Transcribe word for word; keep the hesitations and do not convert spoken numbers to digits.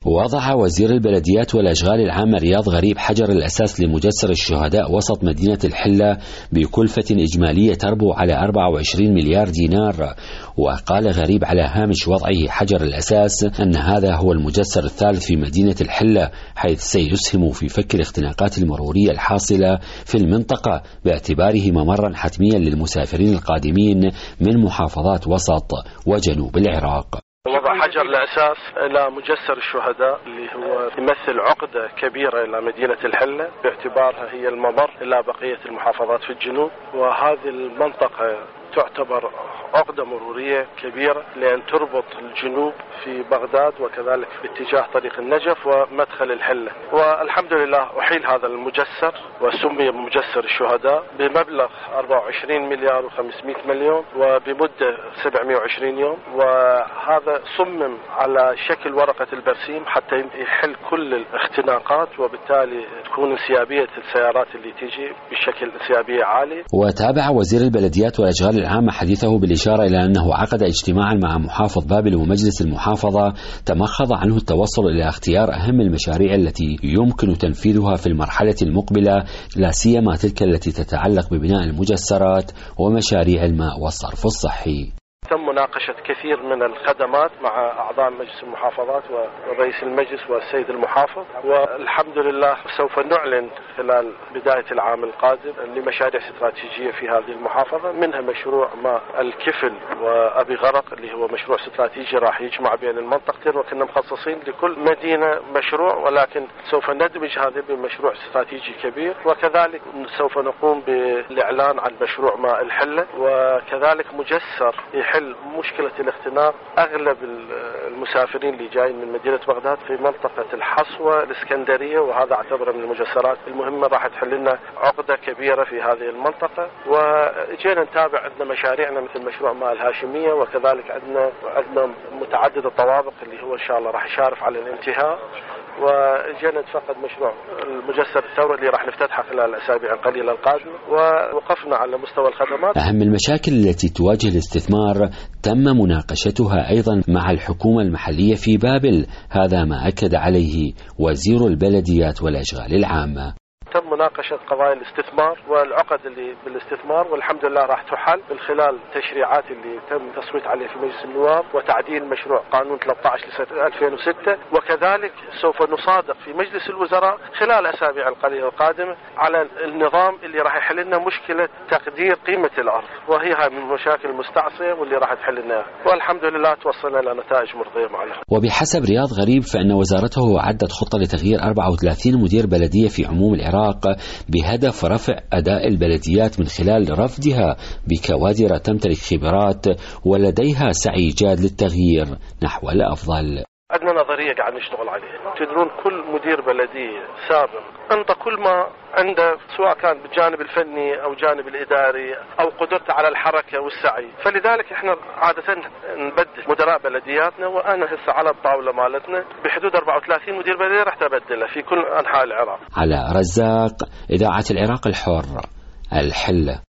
وضع وزير البلديات والأشغال العامة رياض غريب حجر الأساس لمجسر الشهداء وسط مدينة الحلة بكلفة إجمالية تربو على أربعة وعشرين مليار دينار. وقال غريب على هامش وضعه حجر الأساس أن هذا هو المجسر الثالث في مدينة الحلة، حيث سيسهم في فك الاختناقات المرورية الحاصلة في المنطقة باعتباره ممرا حتميا للمسافرين القادمين من محافظات وسط وجنوب العراق. وضع حجر الأساس إلى مجسر الشهداء اللي هو يمثل عقدة كبيرة إلى مدينة الحلة باعتبارها هي الممر إلى بقية المحافظات في الجنوب، وهذه المنطقة تعتبر عقدة مرورية كبيرة لأن تربط الجنوب في بغداد وكذلك في اتجاه طريق النجف ومدخل الحلة. والحمد لله أحيل هذا المجسر وسمي بمجسر الشهداء بمبلغ أربعة وعشرين مليار وخمسمائة مليون وبمدة سبعمائة وعشرين يوم، وهذا صمم على شكل ورقة البرسيم حتى يحل كل الاختناقات وبالتالي تكون انسيابية السيارات اللي تيجي بشكل انسيابية عالي. وتابع وزير البلديات والأشغال العامة حديثه بالإشارة إلى أنه عقد اجتماعا مع محافظ بابل ومجلس المحافظة تمخض عنه التوصل إلى اختيار أهم المشاريع التي يمكن تنفيذها في المرحلة المقبلة، لا سيما تلك التي تتعلق ببناء المجسرات ومشاريع الماء والصرف الصحي. تم مناقشة كثير من الخدمات مع أعضاء مجلس المحافظات ورئيس المجلس والسيد المحافظ، والحمد لله سوف نعلن خلال بداية العام القادم لمشاريع استراتيجية في هذه المحافظة، منها مشروع ماء الكفل وأبي غرق اللي هو مشروع استراتيجي راح يجمع بين المنطقتين، وكنا مخصصين لكل مدينة مشروع، ولكن سوف ندمج هذا بمشروع استراتيجي كبير. وكذلك سوف نقوم بالإعلان عن مشروع ماء الحلة، وكذلك مجسر يحل مشكلة الاختناق أغلب المسافرين اللي جايين من مدينة بغداد في منطقة الحصوة الإسكندرية، وهذا اعتبره من المجسرات المهمة راح تحل لنا عقدة كبيرة في هذه المنطقة. وجينا نتابع عندنا مشاريعنا مثل مشروع ماء الهاشمية، وكذلك عندنا عندنا متعدد الطوابق اللي هو إن شاء الله راح يشارف على الانتهاء، وجينا نتفقد مشروع المجسر الثورة اللي راح نفتتحه خلال الأسابيع القليلة القادمة، ووقفنا على مستوى الخدمات. أهم المشاكل التي تواجه الاستثمار تم مناقشتها أيضا مع الحكومة المحلية في بابل، هذا ما أكد عليه وزير البلديات والأشغال العامة. تم مناقشة قضايا الاستثمار والعقد اللي بالاستثمار، والحمد لله راح تحل من خلال التشريعات اللي تم تصويت عليه في مجلس النواب وتعديل مشروع قانون ثلاثة عشر لسنة ألفين وستة، وكذلك سوف نصادق في مجلس الوزراء خلال الأسابيع القليلة القادمة على النظام اللي راح يحل لنا مشكلة تقدير قيمة الأرض، وهي من المشاكل المستعصية واللي راح تحل لنا، والحمد لله توصلنا إلى نتائج مرضية معنا. وبحسب رياض غريب فإن وزارته عدت خطة لتغيير أربعة وثلاثين مدير بلدية في عموم العراق بهدف رفع أداء البلديات من خلال رفدها بكوادر تمتلك خبرات ولديها سعي جاد للتغيير نحو الأفضل. عندنا نظرية قاعد نشتغل عليها. تدرون كل مدير بلدية سابق أنت كل ما عنده سواء كان بالجانب الفني أو جانب الإداري أو قدرته على الحركة والسعي، فلذلك إحنا عادة نبدل مدراء بلدياتنا، وأنا هسه على الطاولة مالتنا بحدود أربعة وثلاثين مدير بلدية راح تبدله في كل أنحاء العراق. على رزاق، إذاعة العراق الحر، الحلة.